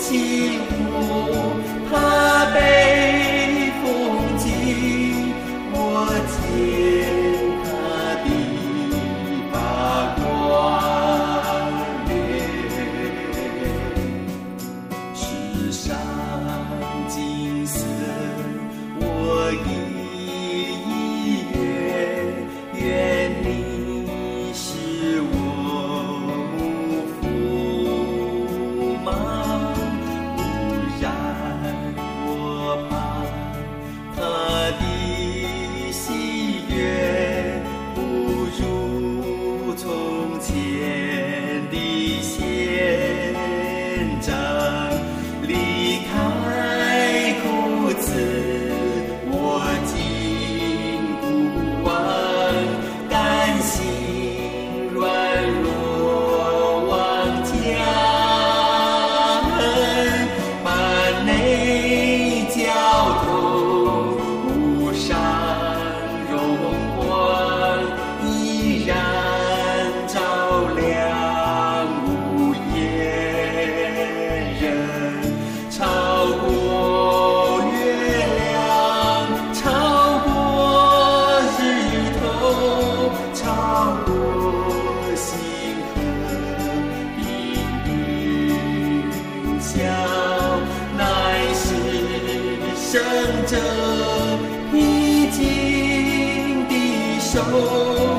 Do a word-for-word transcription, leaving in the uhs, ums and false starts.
幸福，他被风景，我见他的发光烈。世上景色我一愿，愿你是我母父吗？不然我怕他的喜悦不如从前的宪章。离开故子，我竟不忘，甘心软弱忘家恨，把内交通无上荣光，依然照亮无言人，超过月亮，超过日头，超过星河冰云霄，乃是圣者披荆的手。